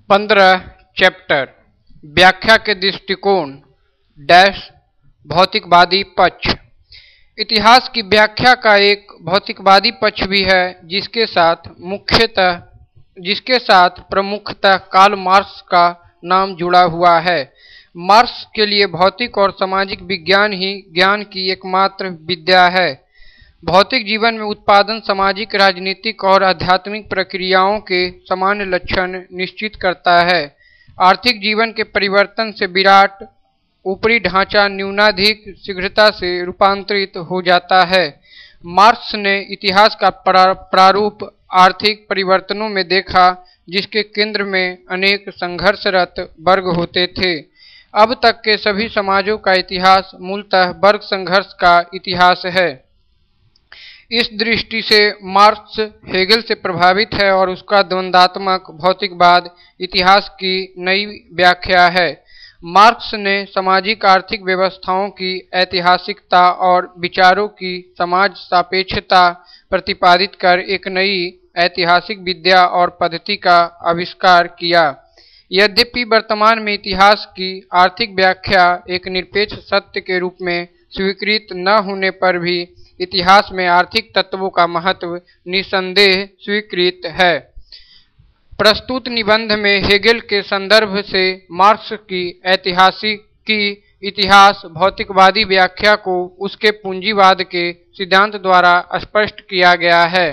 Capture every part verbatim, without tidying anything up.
पंद्रह चैप्टर व्याख्या के दृष्टिकोण डैश भौतिकवादी पक्ष। इतिहास की व्याख्या का एक भौतिकवादी पक्ष भी है जिसके साथ मुख्यतः जिसके साथ प्रमुखतः कार्ल मार्क्स का नाम जुड़ा हुआ है। मार्क्स के लिए भौतिक और सामाजिक विज्ञान ही ज्ञान की एकमात्र विद्या है। भौतिक जीवन में उत्पादन सामाजिक, राजनीतिक और आध्यात्मिक प्रक्रियाओं के सामान्य लक्षण निश्चित करता है। आर्थिक जीवन के परिवर्तन से विराट ऊपरी ढांचा न्यूनाधिक शीघ्रता से रूपांतरित हो जाता है। मार्क्स ने इतिहास का प्रारूप आर्थिक परिवर्तनों में देखा जिसके केंद्र में अनेक संघर्षरत वर्ग होते थे। अब तक के सभी समाजों का इतिहास मूलतः वर्ग संघर्ष का इतिहास है। इस दृष्टि से मार्क्स हेगेल से प्रभावित है और उसका द्वंद्वात्मक भौतिकवाद इतिहास की नई व्याख्या है। मार्क्स ने सामाजिक आर्थिक व्यवस्थाओं की ऐतिहासिकता और विचारों की समाज सापेक्षता प्रतिपादित कर एक नई ऐतिहासिक विद्या और पद्धति का आविष्कार किया। यद्यपि वर्तमान में इतिहास की आर्थिक व्याख्या एक निरपेक्ष सत्य के रूप में स्वीकृत न होने पर भी इतिहास में आर्थिक तत्वों का महत्व निसंदेह स्वीकृत है। प्रस्तुत निबंध में हेगेल के संदर्भ से मार्क्स की ऐतिहासिक की इतिहास भौतिकवादी व्याख्या को उसके पूंजीवाद के सिद्धांत द्वारा स्पष्ट किया गया है।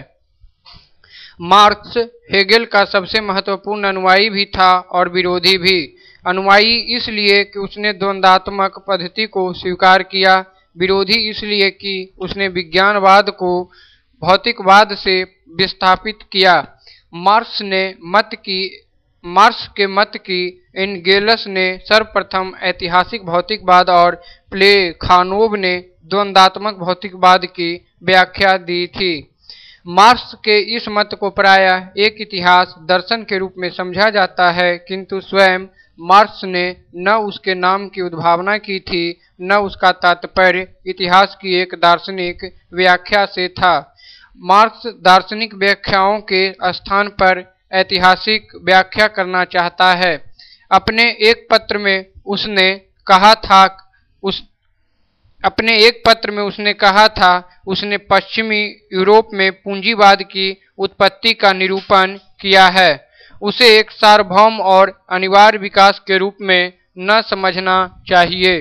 मार्क्स हेगेल का सबसे महत्वपूर्ण अनुयायी भी था और विरोधी भी। अनुयायी इसलिए कि उसने द्वंद्वात्मक पद्धति को स्वीकार किया, विरोधी इसलिए कि उसने विज्ञानवाद को भौतिकवाद से विस्थापित किया। मार्क्स ने मत की मार्क्स के मत की एंगेल्स ने सर्वप्रथम ऐतिहासिक भौतिकवाद और प्लेखानोव ने द्वंद्वात्मक भौतिकवाद की व्याख्या दी थी। मार्क्स के इस मत को प्रायः एक इतिहास दर्शन के रूप में समझा जाता है, किंतु स्वयं मार्क्स ने न उसके नाम की उद्भावना की थी न उसका तात्पर्य इतिहास की एक दार्शनिक व्याख्या से था। मार्क्स दार्शनिक व्याख्याओं के स्थान पर ऐतिहासिक व्याख्या करना चाहता है। अपने एक पत्र में उसने कहा था उस अपने एक पत्र में उसने कहा था उसने पश्चिमी यूरोप में पूंजीवाद की उत्पत्ति का निरूपण किया है। उसे एक सार्वभौम और अनिवार्य विकास के रूप में न समझना चाहिए।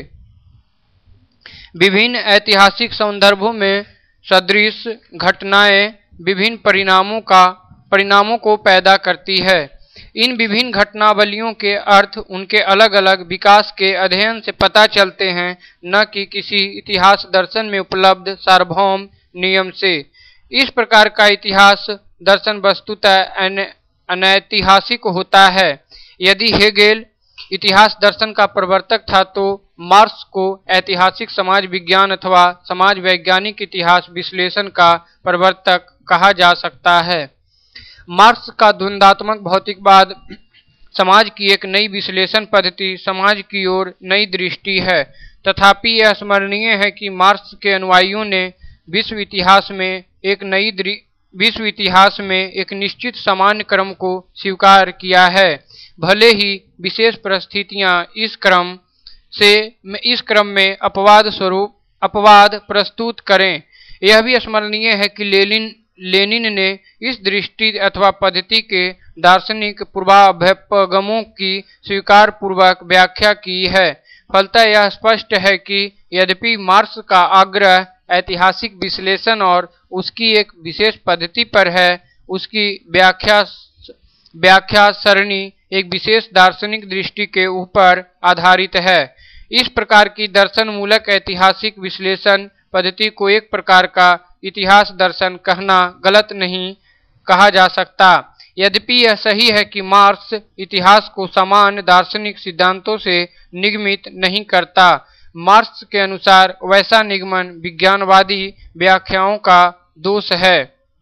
विभिन्न ऐतिहासिक संदर्भों में सदृश घटनाएं विभिन्न परिणामों का परिणामों को पैदा करती है। इन विभिन्न घटनावलियों के अर्थ उनके अलग अलग विकास के अध्ययन से पता चलते हैं, न कि किसी इतिहास दर्शन में उपलब्ध सार्वभौम नियम से। इस प्रकार का इतिहास दर्शन वस्तुतः अनैतिहासिक होता है। यदि हेगेल इतिहास दर्शन का प्रवर्तक था तो मार्क्स को ऐतिहासिक समाज विज्ञान अथवा समाज वैज्ञानिक इतिहास विश्लेषण का प्रवर्तक कहा जा सकता है। मार्क्स का द्वंद्वात्मक भौतिकवाद समाज की एक नई विश्लेषण पद्धति, समाज की ओर नई दृष्टि है। तथापि यह स्मरणीय है कि मार्क्स के अनुयायियों ने विश्व इतिहास में एक नई विश्व इतिहास में एक निश्चित सामान्य क्रम को स्वीकार किया है, भले ही विशेष परिस्थितियां इस क्रम से इस क्रम में अपवाद स्वरूप अपवाद प्रस्तुत करें। यह भी स्मरणीय है कि लेनिन लेनिन ने इस दृष्टि अथवा पद्धति के दार्शनिक पूर्वाभ्युपगमों की स्वीकार पूर्वक व्याख्या की है। फलतः यह स्पष्ट है कि यद्यपि मार्क्स का आग्रह ऐतिहासिक विश्लेषण और उसकी एक विशेष पद्धति पर है, उसकी व्याख्या व्याख्या सरणी एक विशेष दार्शनिक दृष्टि के ऊपर आधारित है। इस प्रकार की दर्शन मूलक ऐतिहासिक विश्लेषण पद्धति को एक प्रकार का इतिहास दर्शन कहना गलत नहीं कहा जा सकता। यद्यपि यह सही है कि मार्क्स इतिहास को सामान्य दार्शनिक सिद्धांतों से निगमित नहीं करता। मार्क्स के अनुसार वैसा निगमन विज्ञानवादी व्याख्याओं का दोष है।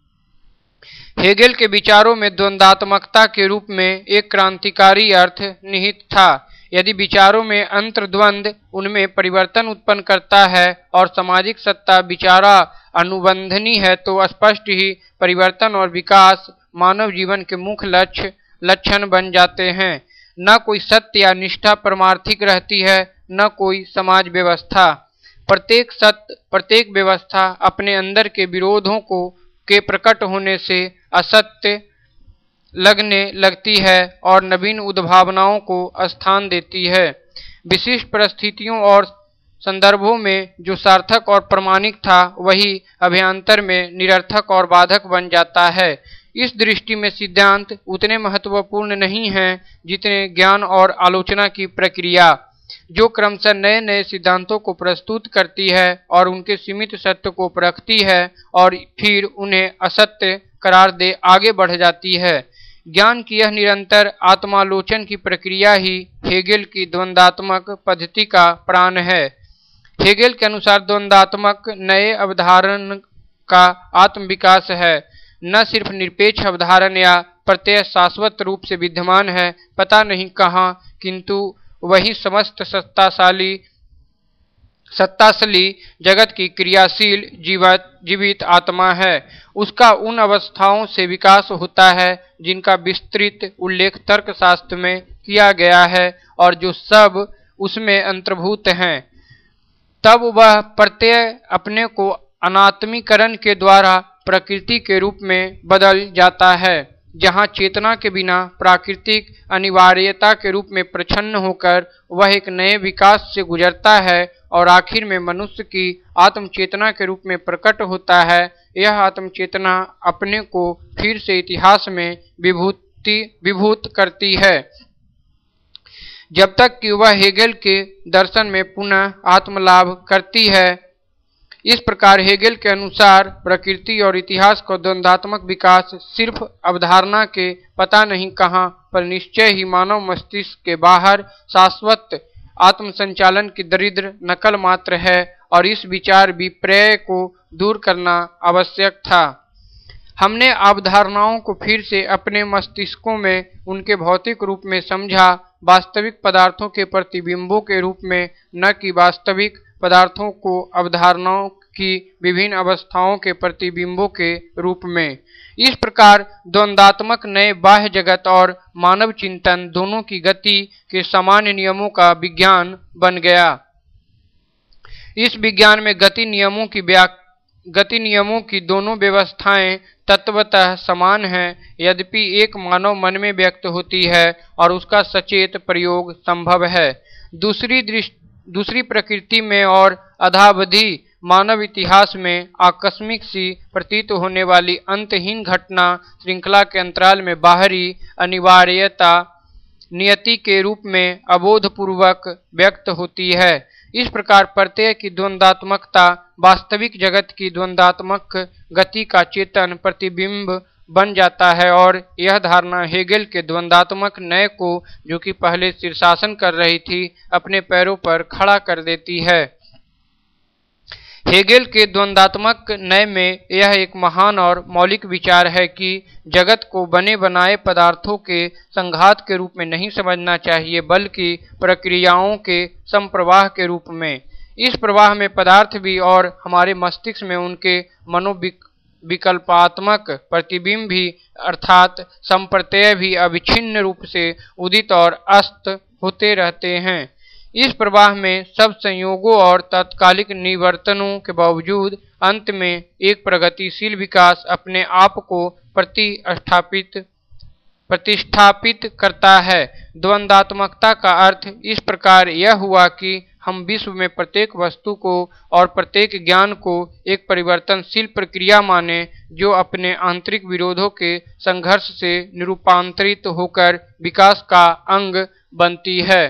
हेगेल के विचारों में द्वंद्वात्मकता के रूप में एक क्रांतिकारी अर्थ निहित था। यदि विचारों में अंतर्द्वंद उनमें परिवर्तन उत्पन्न करता है और सामाजिक सत्ता विचारा अनुबंधनी है, तो स्पष्ट ही परिवर्तन और विकास मानव जीवन के मुख्य लक्ष्य लक्षण बन जाते हैं। न कोई सत्य या निष्ठा परमार्थिक रहती है, न कोई समाज व्यवस्था। प्रत्येक सत्य, प्रत्येक व्यवस्था अपने अंदर के विरोधों को के प्रकट होने से असत्य लगने लगती है और नवीन उद्भावनाओं को स्थान देती है। विशिष्ट परिस्थितियों और संदर्भों में जो सार्थक और प्रामाणिक था, वही अभ्यंतर में निरर्थक और बाधक बन जाता है। इस दृष्टि में सिद्धांत उतने महत्वपूर्ण नहीं हैं जितने ज्ञान और आलोचना की प्रक्रिया, जो क्रमशः नए नए सिद्धांतों को प्रस्तुत करती है और उनके सीमित सत्य को परखती है और फिर उन्हें असत्य करार दे आगे बढ़ जाती है। ज्ञान की यह निरंतर आत्मालोचन की प्रक्रिया ही हेगेल की द्वंद्वात्मक पद्धति का प्राण है। हेगेल के अनुसार द्वंद्वात्मक नए अवधारण का आत्मविकास है। न सिर्फ निरपेक्ष अवधारण या प्रत्यय शाश्वत रूप से विद्यमान है पता नहीं कहाँ, किंतु वही समस्त सत्ताशाली सत्ताशली जगत की क्रियाशील जीवित जीवित आत्मा है। उसका उन अवस्थाओं से विकास होता है जिनका विस्तृत उल्लेख तर्कशास्त्र में किया गया है और जो सब उसमें अंतर्भूत हैं। तब वह प्रत्यय अपने को अनात्मीकरण के द्वारा प्रकृति के रूप में बदल जाता है, जहाँ चेतना के बिना प्राकृतिक अनिवार्यता के रूप में प्रच्छन्न होकर वह एक नए विकास से गुजरता है और आखिर में मनुष्य की आत्मचेतना के रूप में प्रकट होता है। यह आत्मचेतना अपने को फिर से इतिहास में विभूति विभूत करती है, जब तक कि वह हेगेल के दर्शन में पुनः आत्मलाभ करती है। इस प्रकार हेगेल के अनुसार प्रकृति और इतिहास का द्वंद्वात्मक विकास सिर्फ अवधारणा के पता नहीं कहाँ पर निश्चय ही मानव मस्तिष्क के बाहर शाश्वत आत्मसंचालन की दरिद्र नकल मात्र है और इस विचार विपर्य को दूर करना आवश्यक था। हमने अवधारणाओं को फिर से अपने मस्तिष्कों में उनके भौतिक रूप में समझा, वास्तविक पदार्थों के प्रतिबिंबों के रूप में, न कि वास्तविक पदार्थों को अवधारणाओं की विभिन्न अवस्थाओं के प्रतिबिंबों के रूप में। इस प्रकार द्वंद्वात्मक नए बाह्य जगत और मानव चिंतन दोनों की गति के सामान्य नियमों का विज्ञान बन गया। इस विज्ञान में गति नियमों की व्याख्या गति नियमों की दोनों व्यवस्थाएं तत्वतः समान हैं, यद्यपि एक मानव मन में व्यक्त होती है और उसका सचेत प्रयोग संभव है। दूसरी दृष्टि दूसरी प्रकृति में और अधावधि मानव इतिहास में आकस्मिक सी प्रतीत होने वाली अंतहीन घटना श्रृंखला के अंतराल में बाहरी अनिवार्यता नियति के रूप में अबोधपूर्वक व्यक्त होती है। इस प्रकार प्रत्यय की द्वंद्वात्मकता वास्तविक जगत की द्वंद्वात्मक गति का चेतन प्रतिबिंब बन जाता है और यह धारणा हेगेल के द्वंद्वात्मक नय को, जो कि पहले शीर्षासन कर रही थी, अपने पैरों पर खड़ा कर देती है। हेगेल के द्वंद्वात्मक नय में यह एक महान और मौलिक विचार है कि जगत को बने बनाए पदार्थों के संघात के रूप में नहीं समझना चाहिए, बल्कि प्रक्रियाओं के संप्रवाह के रूप में। इस प्रवाह में पदार्थ भी और हमारे मस्तिष्क में उनके मनोविकल्पात्मक प्रतिबिंब भी अर्थात संप्रत्यय भी अविच्छिन्न रूप से उदित और अस्त होते रहते हैं। इस प्रवाह में सब संयोगों और तात्कालिक निवर्तनों के बावजूद अंत में एक प्रगतिशील विकास अपने आप को प्रतिष्ठापित प्रतिष्ठापित करता है। द्वंद्वात्मकता का अर्थ इस प्रकार यह हुआ कि हम विश्व में प्रत्येक वस्तु को और प्रत्येक ज्ञान को एक परिवर्तनशील प्रक्रिया माने, जो अपने आंतरिक विरोधों के संघर्ष से निरूपांतरित होकर विकास का अंग बनती है।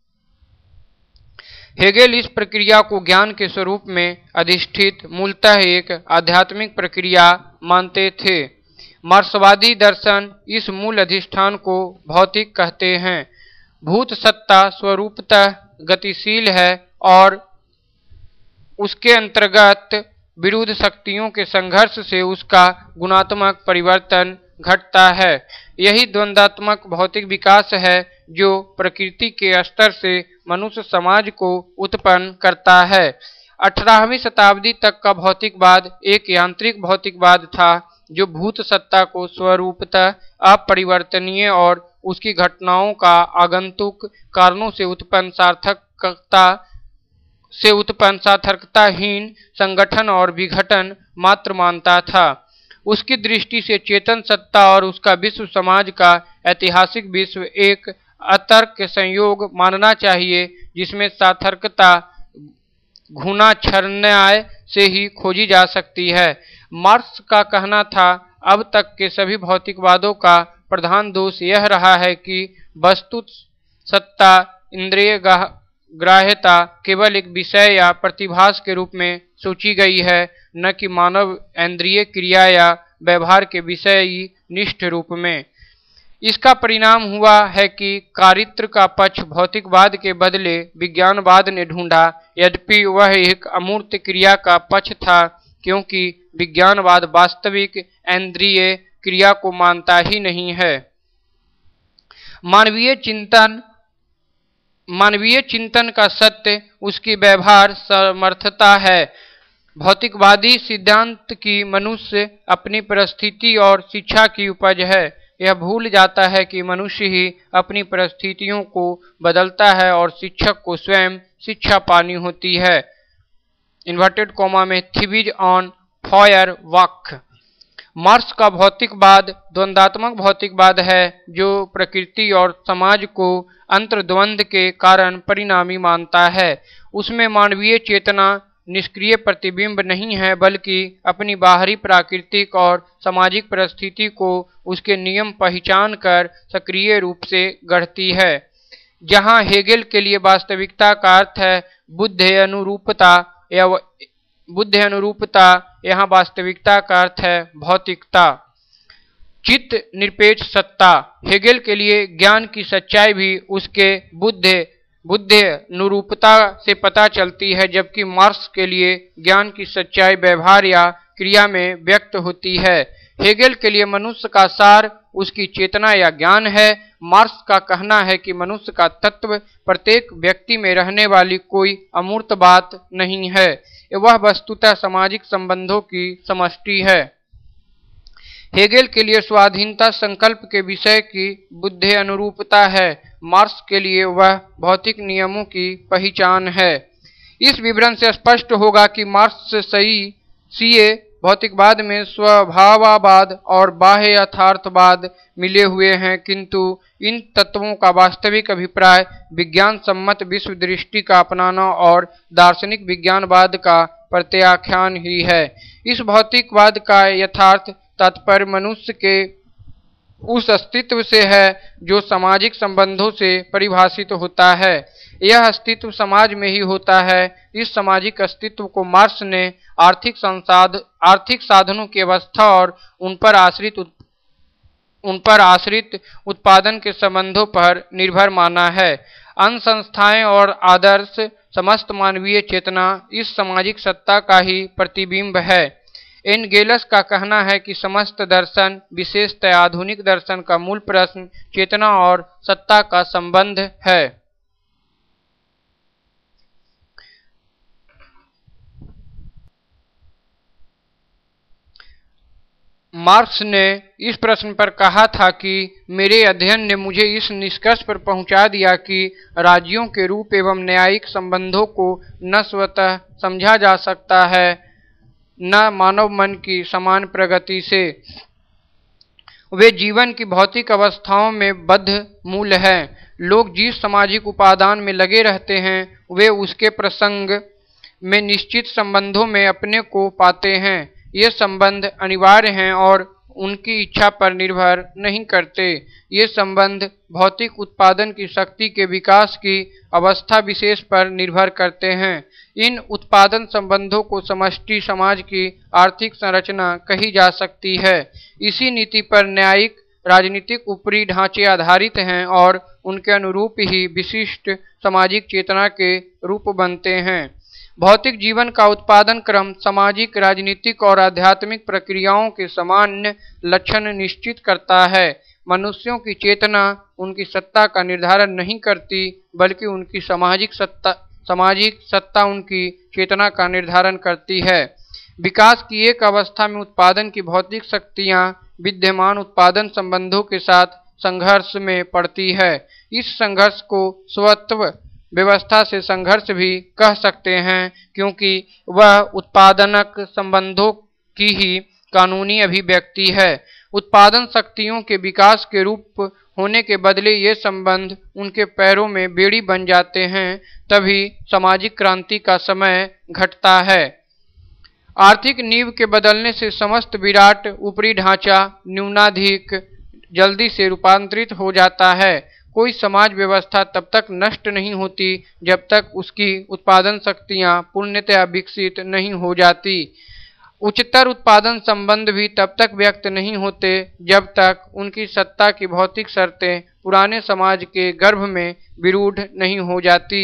हेगेल इस प्रक्रिया को ज्ञान के स्वरूप में अधिष्ठित मूलतः एक आध्यात्मिक प्रक्रिया मानते थे। मार्क्सवादी दर्शन इस मूल अधिष्ठान को भौतिक कहते हैं। भूत सत्ता स्वरूपतः गतिशील है और उसके अंतर्गत विरुद्ध शक्तियों के संघर्ष से उसका गुणात्मक परिवर्तन घटता है। यही द्वंद्वात्मक भौतिक विकास है जो प्रकृति के स्तर से मनुष्य समाज को उत्पन्न करता है। अठारहवीं शताब्दी तक का भौतिकवाद एक यांत्रिक भौतिकवाद था, जो भूत सत्ता को स्वरूपतः अपरिवर्तनीय और उसकी घटनाओं का आगंतुक कारणों से उत्पन्न सार्थकता से उत्पन्न सार्थकताहीन संगठन और विघटन मात्र मानता था। उसकी दृष्टि से चेतन सत्ता और उसका विश्व समाज का ऐतिहासिक विश्व एक अतर्क संयोग मानना चाहिए, जिसमें सार्थकता घुणाच्छन्याय से ही खोजी जा सकती है। मार्क्स का कहना था, अब तक के सभी भौतिकवादों का प्रधान दोष यह रहा है कि वस्तु सत्ता इंद्रिय ग्राह्यता केवल एक विषय या प्रतिभास के रूप में सोची गई है, न कि मानव इंद्रिय क्रिया या व्यवहार के विषयी निष्ठ रूप में। इसका परिणाम हुआ है कि कारित्र का पक्ष भौतिकवाद के बदले विज्ञानवाद ने ढूंढा, यद्यपि वह एक अमूर्त क्रिया का पक्ष था, क्योंकि विज्ञानवाद वास्तविक इंद्रिय क्रिया को मानता ही नहीं है। मानवीय चिंतन मानवीय चिंतन का सत्य उसकी व्यवहार समर्थता है। भौतिकवादी सिद्धांत की मनुष्य अपनी परिस्थिति और शिक्षा की उपज है। यह भूल जाता है कि मनुष्य ही अपनी परिस्थितियों को बदलता है और शिक्षक को स्वयं शिक्षा पानी होती है। इन्वर्टेड कॉमा में theses on Feuerbach. Marx का भौतिकवाद द्वंद्वात्मक भौतिकवाद है, जो प्रकृति और समाज को अंतर्द्वंद के कारण परिणामी मानता है। उसमें मानवीय चेतना निष्क्रिय प्रतिबिंब नहीं है, बल्कि अपनी बाहरी प्राकृतिक और सामाजिक परिस्थिति को उसके नियम पहचान कर सक्रिय रूप से गढ़ती है। जहाँ हेगेल के लिए वास्तविकता का अर्थ है बुद्ध अनुरूपता या बुद्ध अनुरूपता, यहाँ वास्तविकता का अर्थ है भौतिकता। चित्त निरपेक्ष सत्ता। हेगेल के लिए ज्ञान की सच्चाई भी उसके बुद्ध बुद्ध अनुरूपता से पता चलती है, जबकि मार्क्स के लिए ज्ञान की सच्चाई व्यवहार या क्रिया में व्यक्त होती है। हेगेल के लिए मनुष्य का सार उसकी चेतना या ज्ञान है। मार्क्स का कहना है कि मनुष्य का तत्व प्रत्येक व्यक्ति में रहने वाली कोई अमूर्त बात नहीं है, वह वस्तुतः सामाजिक संबंधों की समष्टि है। हेगेल के लिए स्वाधीनता संकल्प के विषय की बुद्ध अनुरूपता है। मार्क्स के लिए वह भौतिक नियमों की पहचान है। इस विवरण से स्पष्ट होगा कि मार्क्स सही सीए भौतिकवाद में स्वभाववाद और बाह्य यथार्थवाद मिले हुए हैं, किंतु इन तत्वों का वास्तविक अभिप्राय विज्ञान सम्मत विश्व दृष्टि का अपनाना और दार्शनिक विज्ञानवाद का प्रत्याख्यान ही है। इस भौतिकवाद का यथार्थ तात्पर्य मनुष्य के उस अस्तित्व से है जो सामाजिक संबंधों से परिभाषित होता है। यह अस्तित्व समाज में ही होता है। इस सामाजिक अस्तित्व को मार्क्स ने आर्थिक संसाध आर्थिक साधनों की अवस्था और उन पर आश्रित उन पर आश्रित उत्पादन के संबंधों पर निर्भर माना है। अन्य संस्थाएं और आदर्श समस्त मानवीय चेतना इस सामाजिक सत्ता का ही प्रतिबिंब है। एंगेल्स का कहना है कि समस्त दर्शन, विशेषतः आधुनिक दर्शन का मूल प्रश्न चेतना और सत्ता का संबंध है। मार्क्स ने इस प्रश्न पर कहा था कि मेरे अध्ययन ने मुझे इस निष्कर्ष पर पहुंचा दिया कि राज्यों के रूप एवं न्यायिक संबंधों को न स्वतः समझा जा सकता है, न मानव मन की समान प्रगति से। वे जीवन की भौतिक अवस्थाओं में बद्ध मूल हैं। लोग जिस सामाजिक उपादान में लगे रहते हैं, वे उसके प्रसंग में निश्चित संबंधों में अपने को पाते हैं। ये संबंध अनिवार्य हैं और उनकी इच्छा पर निर्भर नहीं करते। ये संबंध भौतिक उत्पादन की शक्ति के विकास की अवस्था विशेष पर निर्भर करते हैं। इन उत्पादन संबंधों को समष्टि समाज की आर्थिक संरचना कही जा सकती है। इसी नीति पर न्यायिक राजनीतिक ऊपरी ढांचे आधारित हैं और उनके अनुरूप ही विशिष्ट सामाजिक चेतना के रूप बनते हैं। भौतिक जीवन का उत्पादन क्रम सामाजिक, राजनीतिक और आध्यात्मिक प्रक्रियाओं के सामान्य लक्षण निश्चित करता है। मनुष्यों की चेतना उनकी सत्ता का निर्धारण नहीं करती, बल्कि उनकी सामाजिक सत्ता सामाजिक सत्ता उनकी चेतना का निर्धारण करती है। विकास की एक अवस्था में उत्पादन की भौतिक शक्तियां विद्यमान उत्पादन संबंधों के साथ संघर्ष में पड़ती है। इस संघर्ष को स्वत्व व्यवस्था से संघर्ष भी कह सकते हैं, क्योंकि वह उत्पादनक संबंधों की ही कानूनी अभिव्यक्ति है। उत्पादन शक्तियों के विकास के रूप होने के बदले ये संबंध उनके पैरों में बेड़ी बन जाते हैं, तभी सामाजिक क्रांति का समय घटता है। आर्थिक नींव के बदलने से समस्त विराट ऊपरी ढांचा न्यूनाधिक जल्दी से रूपांतरित हो जाता है। कोई समाज व्यवस्था तब तक नष्ट नहीं होती जब तक उसकी उत्पादन शक्तियां पूर्णतया विकसित नहीं हो जाती। उच्चतर उत्पादन संबंध भी तब तक व्यक्त नहीं होते जब तक उनकी सत्ता की भौतिक शर्तें पुराने समाज के गर्भ में विरूढ़ नहीं हो जाती।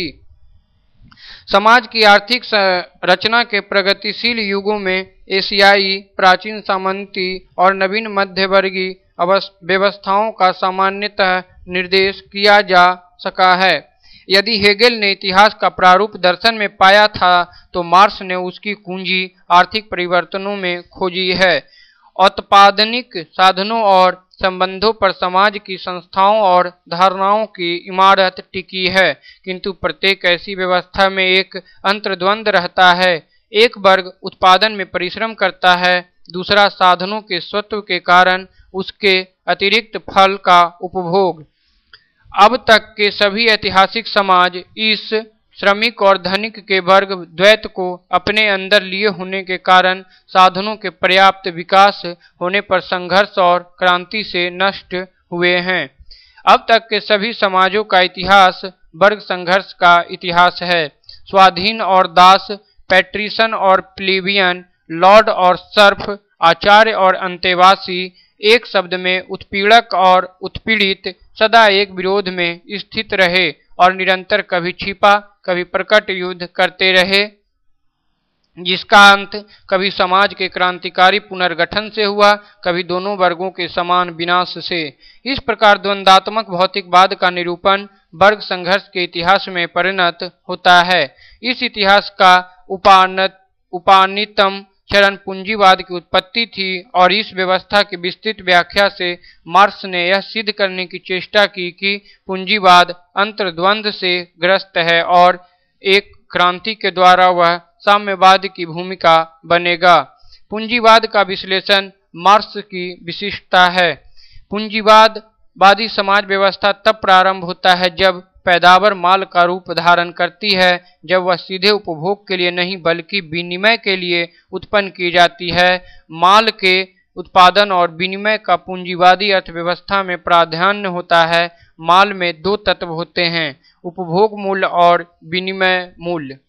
समाज की आर्थिक रचना के प्रगतिशील युगों में एशियाई, प्राचीन सामंती और नवीन मध्यवर्गीय व्यवस्थाओं का सामान्यतः निर्देश किया जा सका है। यदि हेगेल ने इतिहास का प्रारूप दर्शन में पाया था, तो मार्क्स ने उसकी कुंजी आर्थिक परिवर्तनों में खोजी है। औत्पादनिक साधनों और संबंधों पर समाज की संस्थाओं और धारणाओं की इमारत टिकी है, किंतु प्रत्येक ऐसी व्यवस्था में एक अंतर्द्वंद रहता है। एक वर्ग उत्पादन में परिश्रम करता है, दूसरा साधनों के स्वत्व के कारण उसके अतिरिक्त फल का उपभोग। अब तक के सभी ऐतिहासिक समाज इस श्रमिक और धनिक के वर्ग द्वैत को अपने अंदर लिए होने के कारण साधनों के पर्याप्त विकास होने पर संघर्ष और क्रांति से नष्ट हुए हैं। अब तक के सभी समाजों का इतिहास वर्ग संघर्ष का इतिहास है। स्वाधीन और दास, पैट्रिशन और प्लेबियन, लॉर्ड और सर्फ, आचार्य और अंतेवासी, एक शब्द में उत्पीड़क और उत्पीड़ित सदा एक विरोध में स्थित रहे और निरंतर कभी छिपा कभी प्रकट युद्ध करते रहे, जिसका अंत कभी समाज के क्रांतिकारी पुनर्गठन से हुआ, कभी दोनों वर्गों के समान विनाश से। इस प्रकार द्वंदात्मक भौतिकवाद का निरूपण वर्ग संघर्ष के इतिहास में परिणत होता है। इस इतिहास का उपानत उपानितम चरण पूंजीवाद की उत्पत्ति थी और इस व्यवस्था की विस्तृत व्याख्या से मार्क्स ने यह सिद्ध करने की चेष्टा की कि पूंजीवाद अंतर्द्वंद से ग्रस्त है और एक क्रांति के द्वारा वह साम्यवाद की भूमिका बनेगा। पूंजीवाद का विश्लेषण मार्क्स की विशिष्टता है। पूंजीवाद वादी समाज व्यवस्था तब प्रारंभ होता है जब पैदावार माल का रूप धारण करती है, जब वह सीधे उपभोग के लिए नहीं बल्कि विनिमय के लिए उत्पन्न की जाती है। माल के उत्पादन और विनिमय का पूंजीवादी अर्थव्यवस्था में प्राधान्य होता है। माल में दो तत्व होते हैं, उपभोग मूल्य और विनिमय मूल्य।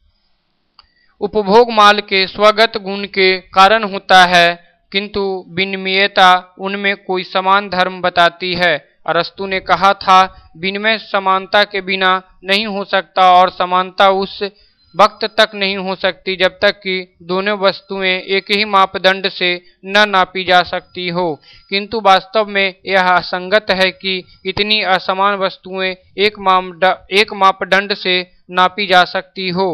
उपभोग माल के स्वगत गुण के कारण होता है, किंतु विनिमयता उनमें कोई समान धर्म बताती है। अरस्तु ने कहा था, विनिमय समानता के बिना नहीं हो सकता और समानता उस वक्त तक नहीं हो सकती जब तक कि दोनों वस्तुएं एक ही मापदंड से न नापी जा सकती हो। किंतु वास्तव में यह असंगत है कि इतनी असमान वस्तुएं एक मापद एक मापदंड से नापी जा सकती हो।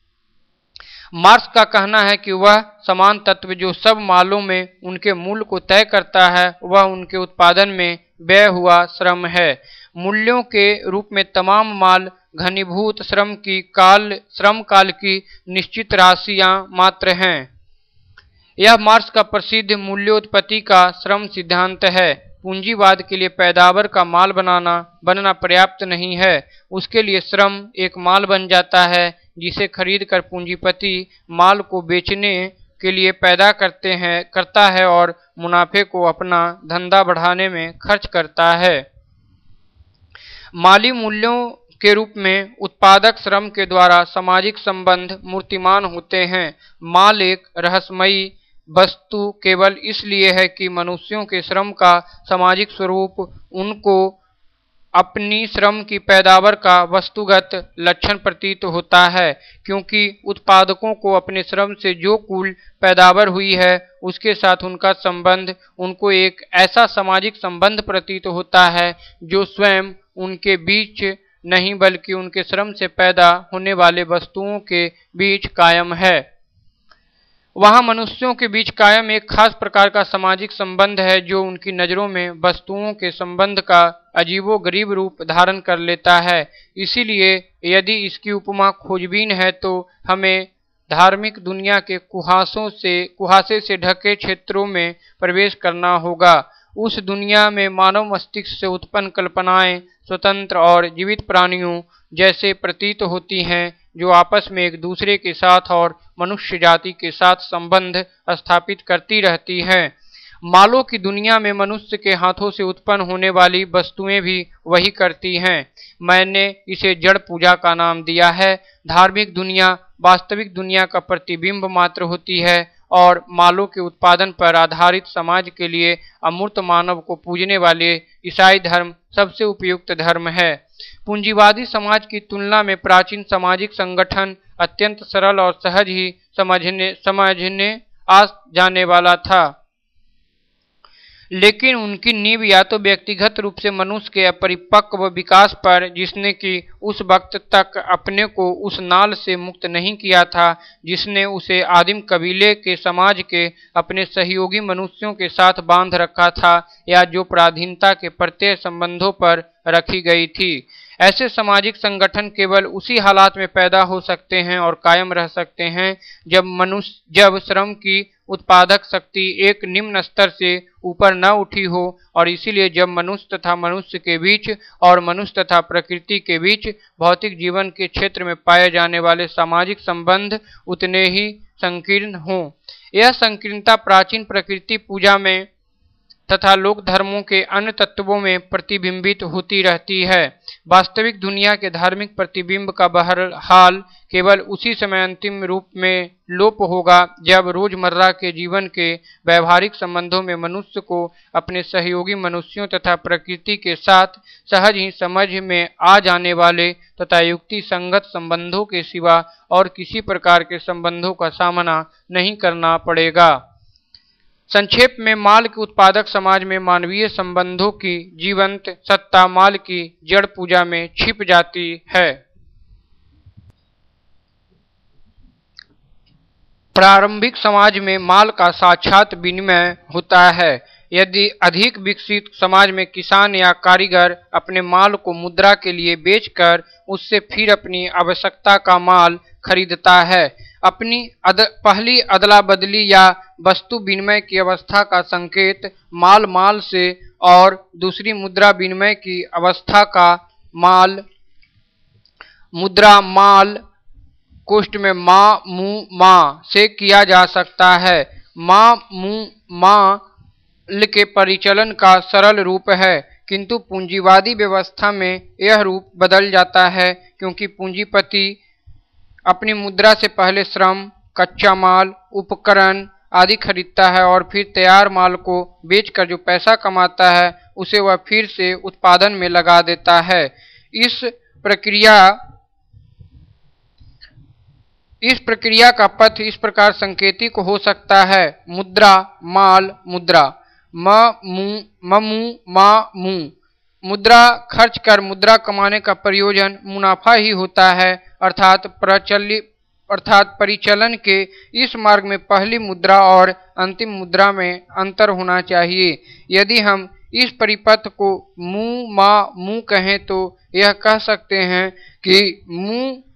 मार्क्स का कहना है कि वह समान तत्व जो सब मालों में उनके मूल्य को तय करता है, वह उनके उत्पादन में व्यय हुआ श्रम है। मूल्यों के रूप में तमाम माल घनीभूत श्रम की काल श्रम काल की निश्चित राशियां मात्र हैं। यह मार्क्स का प्रसिद्ध मूल्योत्पत्ति का श्रम सिद्धांत है। पूंजीवाद के लिए पैदावार का माल बनाना बनना पर्याप्त नहीं है, उसके लिए श्रम एक माल बन जाता है जिसे खरीद कर पूंजीपति माल को बेचने के लिए पैदा करते हैं करता है और मुनाफे को अपना धंधा बढ़ाने में खर्च करता है। माली मूल्यों के रूप में उत्पादक श्रम के द्वारा सामाजिक संबंध मूर्तिमान होते हैं। माल एक रहस्यमयी वस्तु केवल इसलिए है कि मनुष्यों के श्रम का सामाजिक स्वरूप उनको अपनी श्रम की पैदावार का वस्तुगत लक्षण प्रतीत होता है, क्योंकि उत्पादकों को अपने श्रम से जो कुल पैदावार हुई है उसके साथ उनका संबंध उनको एक ऐसा सामाजिक संबंध प्रतीत होता है जो स्वयं उनके बीच नहीं बल्कि उनके श्रम से पैदा होने वाले वस्तुओं के बीच कायम है। वहाँ मनुष्यों के बीच कायम एक खास प्रकार का सामाजिक संबंध है जो उनकी नज़रों में वस्तुओं के संबंध का अजीबोगरीब रूप धारण कर लेता है। इसीलिए यदि इसकी उपमा खोजबीन है तो हमें धार्मिक दुनिया के कुहासों से कुहासे से ढके क्षेत्रों में प्रवेश करना होगा। उस दुनिया में मानव मस्तिष्क से उत्पन्न कल्पनाएं स्वतंत्र और जीवित प्राणियों जैसे प्रतीत होती हैं, जो आपस में एक दूसरे के साथ और मनुष्य जाति के साथ संबंध स्थापित करती रहती हैं। मालों की दुनिया में मनुष्य के हाथों से उत्पन्न होने वाली वस्तुएं भी वही करती हैं। मैंने इसे जड़ पूजा का नाम दिया है। धार्मिक दुनिया वास्तविक दुनिया का प्रतिबिंब मात्र होती है और मालों के उत्पादन पर आधारित समाज के लिए अमूर्त मानव को पूजने वाले ईसाई धर्म सबसे उपयुक्त धर्म है। पूंजीवादी समाज की तुलना में प्राचीन सामाजिक संगठन अत्यंत सरल और सहज ही समझने समझने आ जाने वाला था, लेकिन उनकी नींव या तो व्यक्तिगत रूप से मनुष्य के अपरिपक्व विकास पर, जिसने कि उस वक्त तक अपने को उस नाल से मुक्त नहीं किया था जिसने उसे आदिम कबीले के समाज के अपने सहयोगी मनुष्यों के साथ बांध रखा था, या जो पराधीनता के प्रत्यय संबंधों पर रखी गई थी। ऐसे सामाजिक संगठन केवल उसी हालात में पैदा हो सकते हैं और कायम रह सकते हैं जब मनुष्य जब श्रम की उत्पादक शक्ति एक निम्न स्तर से ऊपर न उठी हो, और इसीलिए जब मनुष्य तथा मनुष्य के बीच और मनुष्य तथा प्रकृति के बीच भौतिक जीवन के क्षेत्र में पाए जाने वाले सामाजिक संबंध उतने ही संकीर्ण हों। यह संकीर्णता प्राचीन प्रकृति पूजा में तथा लोक धर्मों के अन्य तत्वों में प्रतिबिंबित होती रहती है। वास्तविक दुनिया के धार्मिक प्रतिबिंब का बहरहाल केवल उसी समय अंतिम रूप में लोप होगा जब रोजमर्रा के जीवन के व्यवहारिक संबंधों में मनुष्य को अपने सहयोगी मनुष्यों तथा प्रकृति के साथ सहज ही समझ में आ जाने वाले तथा युक्ति संगत संबंधों के सिवा और किसी प्रकार के संबंधों का सामना नहीं करना पड़ेगा। संक्षेप में, माल के उत्पादक समाज में मानवीय संबंधों की जीवंत सत्ता माल की जड़ पूजा में छिप जाती है। प्रारंभिक समाज में माल का साक्षात विनिमय होता है। यदि अधिक विकसित समाज में किसान या कारीगर अपने माल को मुद्रा के लिए बेचकर उससे फिर अपनी आवश्यकता का माल खरीदता है। अपनी अद, पहली अदला बदली या वस्तु विनिमय की अवस्था का संकेत माल माल से और दूसरी मुद्रा विनिमय की अवस्था का माल मुद्रा माल कोष्ठ में मा मु मा से किया जा सकता है। मा मु माल के परिचलन का सरल रूप है, किंतु पूंजीवादी व्यवस्था में यह रूप बदल जाता है, क्योंकि पूंजीपति अपनी मुद्रा से पहले श्रम, कच्चा माल, उपकरण आदि खरीदता है और फिर तैयार माल को बेचकर जो पैसा कमाता है उसे वह फिर से उत्पादन में लगा देता है। इस प्रक्रिया इस प्रक्रिया का पथ इस प्रकार संकेतिक हो सकता है: मुद्रा माल मुद्रा, म मु ममु मा मु। मुद्रा खर्च कर मुद्रा कमाने का प्रयोजन मुनाफा ही होता है, अर्थात प्रचलि अर्थात परिचलन के इस मार्ग में पहली मुद्रा और अंतिम मुद्रा में अंतर होना चाहिए। यदि हम इस परिपथ को मु मा मु कहें तो यह कह सकते हैं कि मु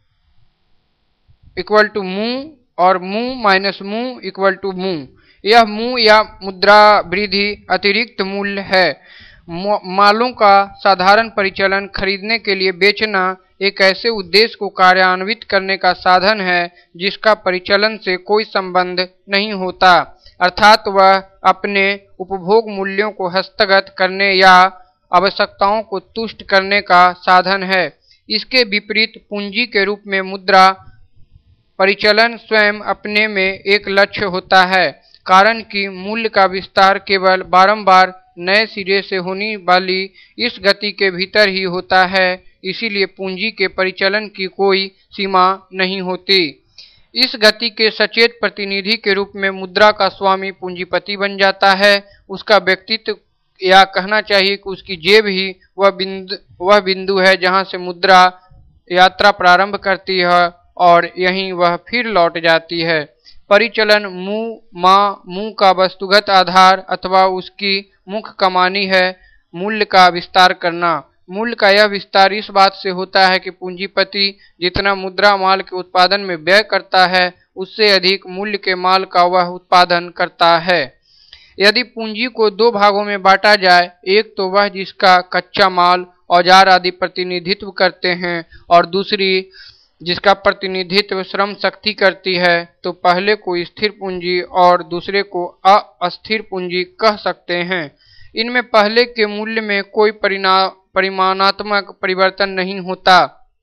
इक्वल टू मु और मु माइनस मु इक्वल टू मु। यह मु या मुद्रा वृद्धि अतिरिक्त मूल्य है। मालों का साधारण परिचलन खरीदने के लिए बेचना एक ऐसे उद्देश्य को कार्यान्वित करने का साधन है जिसका परिचलन से कोई संबंध नहीं होता, अर्थात वह अपने उपभोग मूल्यों को हस्तगत करने या आवश्यकताओं को तुष्ट करने का साधन है। इसके विपरीत पूंजी के रूप में मुद्रा परिचलन स्वयं अपने में एक लक्ष्य होता है, कारण कि मूल्य का विस्तार केवल बारंबार नए सिरे से होने वाली इस गति के भीतर ही होता है। इसीलिए पूंजी के परिचलन की कोई सीमा नहीं होती। इस गति के सचेत प्रतिनिधि के रूप में मुद्रा का स्वामी पूंजीपति बन जाता है। उसका व्यक्तित्व या कहना चाहिए कि उसकी जेब ही वह बिंदु वह बिंदु है जहां से मुद्रा यात्रा प्रारंभ करती है और यहीं वह फिर लौट जाती है। परिचलन मुंह, माँ, मुंह का वस्तुगत आधार अथवा उसकी मुख्य कमानी है। मूल्य का विस्तार करना। मूल्य का यह विस्तार इस बात से होता है कि पूंजीपति जितना मुद्रा माल के उत्पादन में व्यय करता है उससे अधिक मूल्य के माल का वह उत्पादन करता है। यदि पूंजी को दो भागों में बांटा जाए, एक तो वह जिसका कच्चा माल, औजार आदि प्रतिनिधित्व करते हैं और दूसरी जिसका प्रतिनिधित्व श्रम शक्ति करती है, तो पहले को स्थिर पूंजी और दूसरे को अस्थिर पूंजी कह सकते हैं। इनमें पहले के मूल्य में कोई परिमाणात्मक परिवर्तन नहीं होता।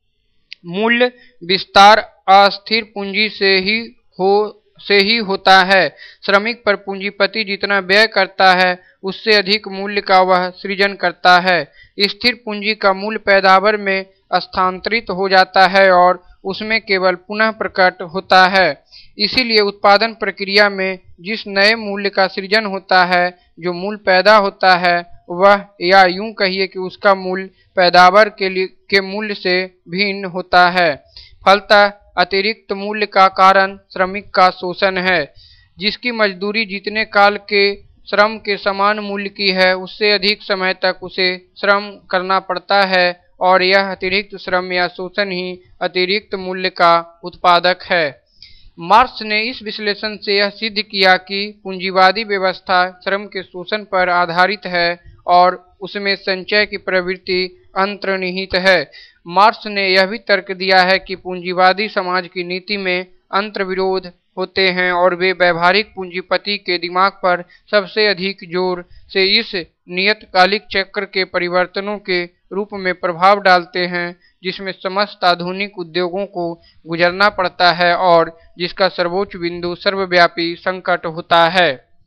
मूल्य विस्तार अस्थिर पूंजी से ही हो से ही होता है। श्रमिक पर पूंजीपति जितना व्यय करता है उससे अधिक मूल्य का वह सृजन करता है। स्थिर पूंजी का मूल्य पैदावार में स्थानांतरित हो जाता है और उसमें केवल पुनः प्रकट होता है। इसीलिए उत्पादन प्रक्रिया में जिस नए मूल्य का सृजन होता है, जो मूल्य पैदा होता है वह, या यूं कहिए कि उसका मूल्य पैदावार के लिए के मूल्य से भिन्न होता है। फलतः अतिरिक्त मूल्य का कारण श्रमिक का शोषण है। जिसकी मजदूरी जितने काल के श्रम के समान मूल्य की है उससे अधिक समय तक उसे श्रम करना पड़ता है और यह अतिरिक्त श्रम या शोषण ही अतिरिक्त मूल्य का उत्पादक है। मार्क्स ने इस विश्लेषण से यह सिद्ध किया कि पूंजीवादी व्यवस्था श्रम के शोषण पर आधारित है और उसमें संचय की प्रवृत्ति अंतर्निहित है। मार्क्स ने यह भी तर्क दिया है कि पूंजीवादी समाज की नीति में अंतर्विरोध होते हैं और वे व्यावहारिक पूंजीपति के दिमाग पर सबसे अधिक जोर से इस नियतकालिक चक्र के परिवर्तनों के रूप में प्रभाव डालते हैं जिसमें समस्त आधुनिक उद्योगों को गुजरना पड़ता है और जिसका सर्वोच्च बिंदु सर्वव्यापी संकट होता है।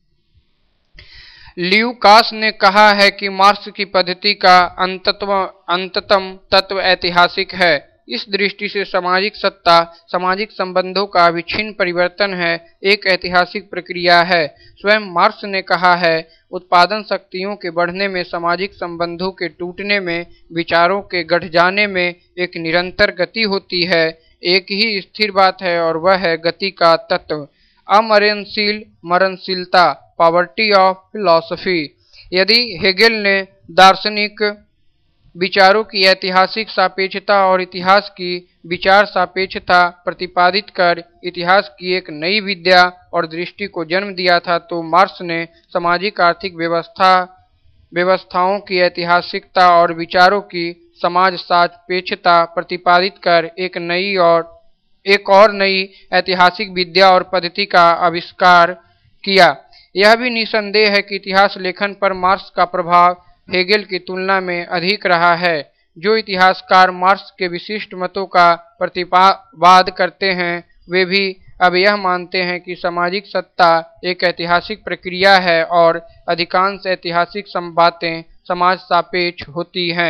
ल्यूकास ने कहा है कि मार्क्स की पद्धति का अंतत्व अंततम तत्व ऐतिहासिक है। इस दृष्टि से सामाजिक सत्ता सामाजिक संबंधों का अविच्छिन्न परिवर्तन है, एक ऐतिहासिक प्रक्रिया है। स्वयं मार्क्स ने कहा है, उत्पादन शक्तियों के बढ़ने में, सामाजिक संबंधों के टूटने में, विचारों के गढ़ जाने में एक निरंतर गति होती है। एक ही स्थिर बात है और वह है गति का तत्व, अमरणशील मरणशीलता, पॉवर्टी ऑफ फिलॉसफी। यदि हेगेल ने दार्शनिक विचारों की ऐतिहासिक सापेक्षता और इतिहास की विचार सापेक्षता प्रतिपादित कर इतिहास की एक नई विद्या और दृष्टि को जन्म दिया था, तो मार्क्स ने सामाजिक आर्थिक व्यवस्था व्यवस्थाओं की ऐतिहासिकता और विचारों की समाज सापेक्षता प्रतिपादित कर एक नई और एक और नई ऐतिहासिक विद्या और पद्धति का आविष्कार किया। यह भी निसंदेह है कि इतिहास लेखन पर मार्क्स का प्रभाव हेगेल की तुलना में अधिक रहा है। जो इतिहासकार मार्क्स के विशिष्ट मतों का प्रतिपाद करते हैं वे भी अब यह मानते हैं कि सामाजिक सत्ता एक ऐतिहासिक प्रक्रिया है और अधिकांश ऐतिहासिक बातें समाज सापेक्ष होती हैं।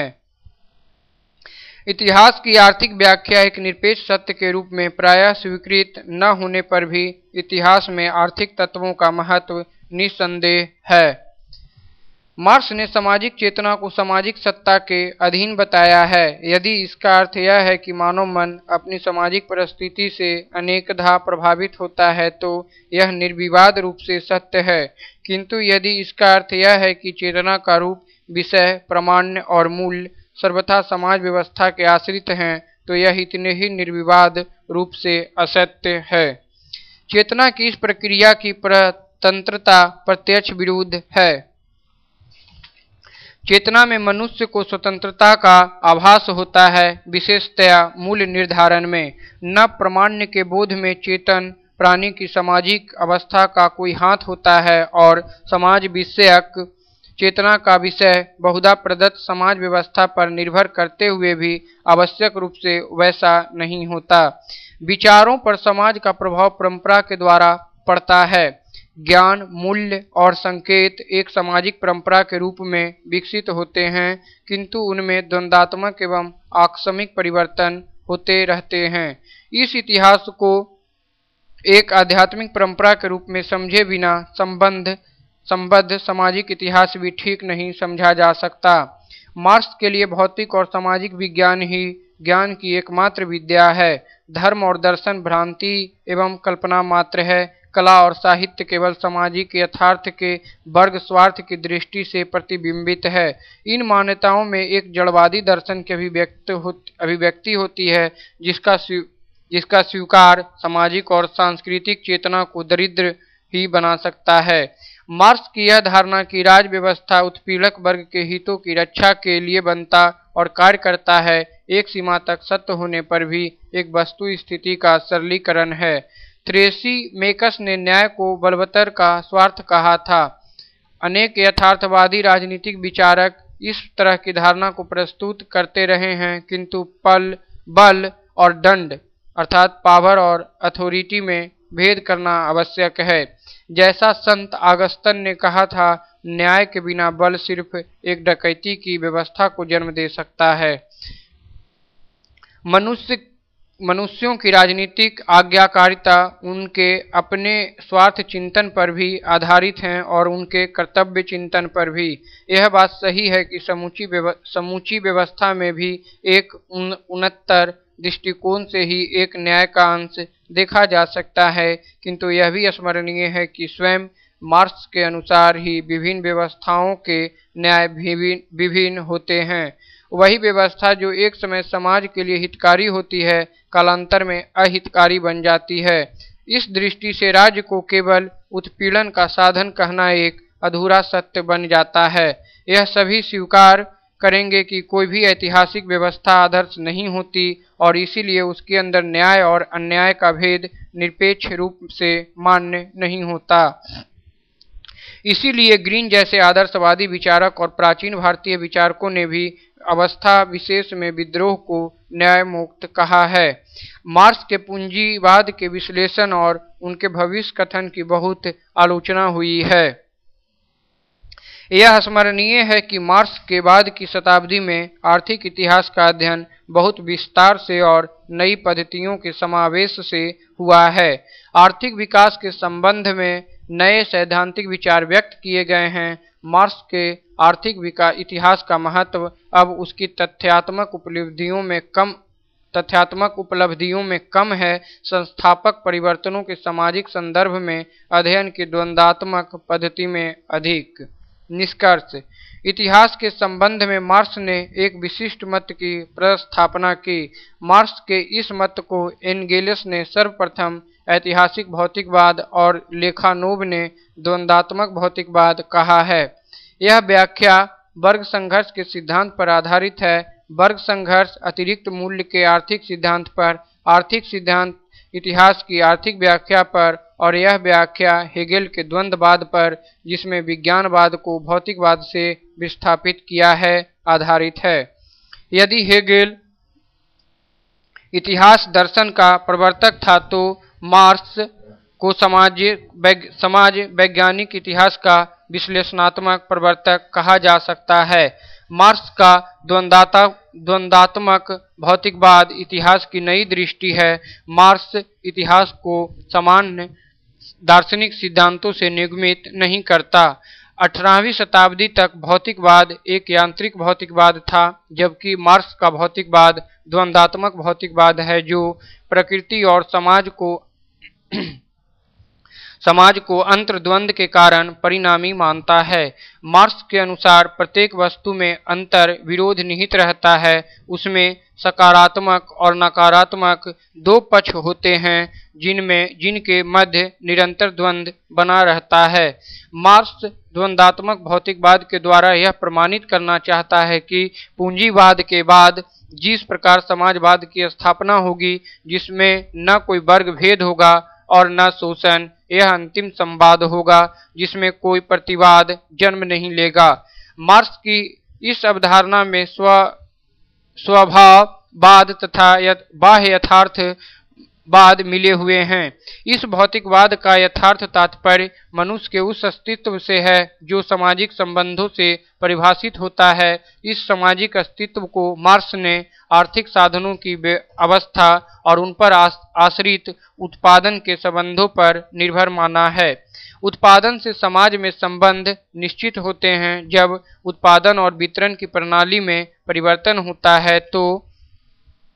इतिहास की आर्थिक व्याख्या एक निरपेक्ष सत्य के रूप में प्रायः स्वीकृत न होने पर भी इतिहास में आर्थिक तत्वों का महत्व निस्संदेह है। मार्क्स ने सामाजिक चेतना को सामाजिक सत्ता के अधीन बताया है। यदि इसका अर्थ यह है कि मानव मन अपनी सामाजिक परिस्थिति से अनेकधा प्रभावित होता है तो यह निर्विवाद रूप से सत्य है, किंतु यदि इसका अर्थ यह है कि चेतना का रूप, विषय, प्रामाण्य और मूल्य सर्वथा समाज व्यवस्था के आश्रित हैं तो यह इतने ही निर्विवाद रूप से असत्य है। चेतना की इस प्रक्रिया की स्वतंत्रता प्रत्यक्ष विरुद्ध है। चेतना में मनुष्य को स्वतंत्रता का आभास होता है, विशेषतया मूल्य निर्धारण में। न प्रामाण्य के बोध में चेतन प्राणी की सामाजिक अवस्था का कोई हाथ होता है और समाज विषयक चेतना का विषय बहुधा प्रदत्त समाज व्यवस्था पर निर्भर करते हुए भी आवश्यक रूप से वैसा नहीं होता। विचारों पर समाज का प्रभाव परंपरा के द्वारा पड़ता है। ज्ञान, मूल्य और संकेत एक सामाजिक परंपरा के रूप में विकसित होते हैं, किंतु उनमें द्वंद्वात्मक एवं आकस्मिक परिवर्तन होते रहते हैं। इस इतिहास को एक आध्यात्मिक परंपरा के रूप में समझे बिना संबंध संबद्ध सामाजिक इतिहास भी ठीक नहीं समझा जा सकता। मार्क्स के लिए भौतिक और सामाजिक विज्ञान ही ज्ञान की एकमात्र विद्या है। धर्म और दर्शन भ्रांति एवं कल्पना मात्र है। कला और साहित्य केवल सामाजिक यथार्थ के वर्ग स्वार्थ की दृष्टि से प्रतिबिंबित है। इन मान्यताओं में एक जड़वादी दर्शन की अभिव्यक्त हो, अभिव्यक्ति होती है जिसका स्वी, जिसका स्वीकार सामाजिक और सांस्कृतिक चेतना को दरिद्र ही बना सकता है। मार्क्स की यह धारणा कि राज व्यवस्था उत्पीड़क वर्ग के हितों की रक्षा के लिए बनता और कार्य करता है, एक सीमा तक सत्य होने पर भी एक वस्तु स्थिति का सरलीकरण है। थ्रेसी मेकस ने न्याय को बलवत्तर का स्वार्थ कहा था। अनेक यथार्थवादी राजनीतिक विचारक इस तरह की धारणा को प्रस्तुत करते रहे हैं, किंतु पल बल और दंड अर्थात पावर और अथॉरिटी में भेद करना आवश्यक है। जैसा संत आगस्तन ने कहा था, न्याय के बिना बल सिर्फ एक डकैती की व्यवस्था को जन्म दे सकता है। मनुष्य मनुष्यों की राजनीतिक आज्ञाकारिता उनके अपने स्वार्थ चिंतन पर भी आधारित हैं और उनके कर्तव्य चिंतन पर भी। यह बात सही है कि समूची व्यव, समूची व्यवस्था में भी एक उन, उन्नतर दृष्टिकोण से ही एक न्याय का अंश देखा जा सकता है, किंतु यह भी स्मरणीय है कि स्वयं मार्क्स के अनुसार ही विभिन्न व्यवस्थाओं के न्याय विभिन्न विभिन्न होते हैं। वही व्यवस्था जो एक समय समाज के लिए हितकारी होती है, कालांतर में अहितकारी बन जाती है। इस दृष्टि से राज्य को केवल उत्पीड़न का साधन कहना एक अधूरा सत्य बन जाता है। यह सभी स्वीकार करेंगे कि कोई भी ऐतिहासिक व्यवस्था आदर्श नहीं होती और इसीलिए उसके अंदर न्याय और अन्याय का भेद निरपेक्ष रूप से मान्य नहीं होता। इसीलिए ग्रीन जैसे आदर्शवादी विचारक और प्राचीन भारतीय विचारकों ने भी अवस्था विशेष में विद्रोह को न्याय मुक्त कहा है। मार्क्स के पूंजीवाद के विश्लेषण और उनके भविष्य कथन की बहुत आलोचना हुई है। यह स्मरणीय है कि मार्क्स के बाद की शताब्दी में आर्थिक इतिहास का अध्ययन बहुत विस्तार से और नई पद्धतियों के समावेश से हुआ है। आर्थिक विकास के संबंध में नए सैद्धांतिक विचार व्यक्त किए गए हैं। मार्क्स के आर्थिक विकास इतिहास का महत्व अब उसकी तथ्यात्मक उपलब्धियों में कम तथ्यात्मक उपलब्धियों में कम है, संस्थापक परिवर्तनों के सामाजिक संदर्भ में अध्ययन की द्वंद्वात्मक पद्धति में अधिक। निष्कर्ष: इतिहास के संबंध में मार्क्स ने एक विशिष्ट मत की प्रस्थापना की। मार्क्स के इस मत को एंगेल्स ने सर्वप्रथम ऐतिहासिक भौतिकवाद और लेखानोव ने द्वंद्वात्मक भौतिकवाद कहा है। यह व्याख्या वर्ग संघर्ष के सिद्धांत पर आधारित है। वर्ग संघर्ष अतिरिक्त मूल्य के आर्थिक सिद्धांत पर, आर्थिक सिद्धांत इतिहास की आर्थिक व्याख्या पर और यह व्याख्या हेगेल के द्वंद्ववाद पर, जिसमें विज्ञानवाद को भौतिकवाद से विस्थापित किया है, आधारित है। यदि हेगेल इतिहास दर्शन का प्रवर्तक था तो मार्क्स को समाज वैग, समाज वैज्ञानिक इतिहास का विश्लेषणात्मक प्रवर्तक कहा जा सकता है। मार्क्स का द्वंद्वाता द्वंद्वात्मक भौतिकवाद इतिहास की नई दृष्टि है। मार्क्स इतिहास को सामान्य दार्शनिक सिद्धांतों से निगमित नहीं करता। अठारहवीं शताब्दी तक भौतिकवाद एक यांत्रिक भौतिकवाद था, जबकि मार्क्स का भौतिकवाद द्वंद्वात्मक भौतिकवाद है जो प्रकृति और समाज को समाज को अंतर्द्वंद के कारण परिणामी मानता है। मार्क्स के अनुसार प्रत्येक वस्तु में अंतर विरोध निहित रहता है। उसमें सकारात्मक और नकारात्मक दो पक्ष होते हैं जिनमें जिनके मध्य निरंतर द्वंद्व बना रहता है। मार्क्स द्वंद्वात्मक भौतिकवाद के द्वारा यह प्रमाणित करना चाहता है कि पूंजीवाद के बाद जिस प्रकार समाजवाद की स्थापना होगी, जिसमें न कोई वर्ग भेद होगा और न शोषण, यह अंतिम संवाद होगा जिसमें कोई प्रतिवाद जन्म नहीं लेगा। मार्क्स की इस अवधारणा में स्व स्वभाववाद तथा बाह्य यथार्थवाद मिले हुए हैं। इस भौतिकवाद का यथार्थ तात्पर्य मनुष्य के उस अस्तित्व से है जो सामाजिक संबंधों से परिभाषित होता है। इस सामाजिक अस्तित्व को मार्क्स ने आर्थिक साधनों की अवस्था और उन पर आश्रित उत्पादन के संबंधों पर निर्भर माना है। उत्पादन से समाज में संबंध निश्चित होते हैं। जब उत्पादन और वितरण की प्रणाली में परिवर्तन होता है तो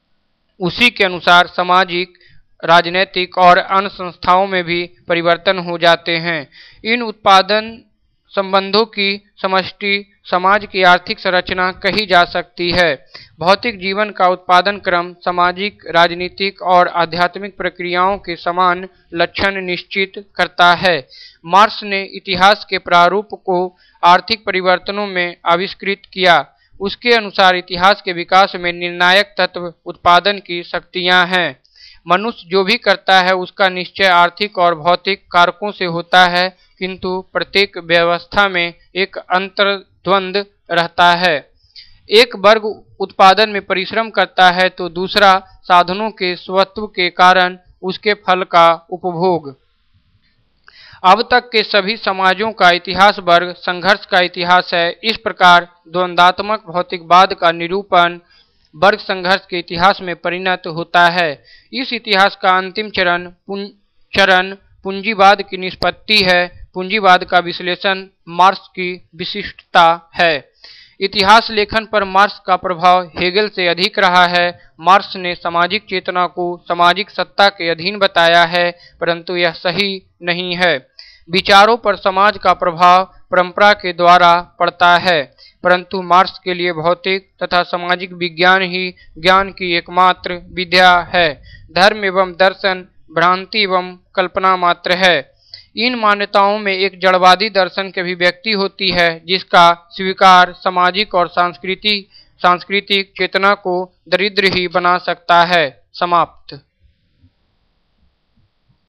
उसी के अनुसार सामाजिक, राजनैतिक और अन्य संस्थाओं में भी परिवर्तन हो जाते हैं। इन उत्पादन संबंधों की समष्टि समाज की आर्थिक संरचना कही जा सकती है। भौतिक जीवन का उत्पादन क्रम सामाजिक, राजनीतिक और आध्यात्मिक प्रक्रियाओं के समान लक्षण निश्चित करता है। मार्क्स ने इतिहास के प्रारूप को आर्थिक परिवर्तनों में आविष्कृत किया। उसके अनुसार इतिहास के विकास में निर्णायक तत्व उत्पादन की शक्तियां हैं। मनुष्य जो भी करता है उसका निश्चय आर्थिक और भौतिक कारकों से होता है, किंतु प्रत्येक व्यवस्था में एक अंतर्द्वंद रहता है। एक वर्ग उत्पादन में परिश्रम करता है तो दूसरा साधनों के स्वत्व के कारण उसके फल का उपभोग। अब तक के सभी समाजों का इतिहास वर्ग संघर्ष का इतिहास है। इस प्रकार द्वंद्वात्मक भौतिकवाद का निरूपण वर्ग संघर्ष के इतिहास में परिणत होता है। इस इतिहास का अंतिम चरण पुं, चरण पूंजीवाद की निष्पत्ति है। पूंजीवाद का विश्लेषण मार्क्स की विशिष्टता है। इतिहास लेखन पर मार्क्स का प्रभाव हेगेल से अधिक रहा है। मार्क्स ने सामाजिक चेतना को सामाजिक सत्ता के अधीन बताया है, परंतु यह सही नहीं है। विचारों पर समाज का प्रभाव परंपरा के द्वारा पड़ता है, परंतु मार्क्स के लिए भौतिक तथा सामाजिक विज्ञान ही ज्ञान की एकमात्र विद्या है। धर्म एवं दर्शन भ्रांति एवं कल्पना मात्र है। इन मान्यताओं में एक जड़वादी दर्शन की अभिव्यक्ति होती है, जिसका स्वीकार सामाजिक और सांस्कृतिक सांस्कृतिक चेतना को दरिद्र ही बना सकता है। समाप्त।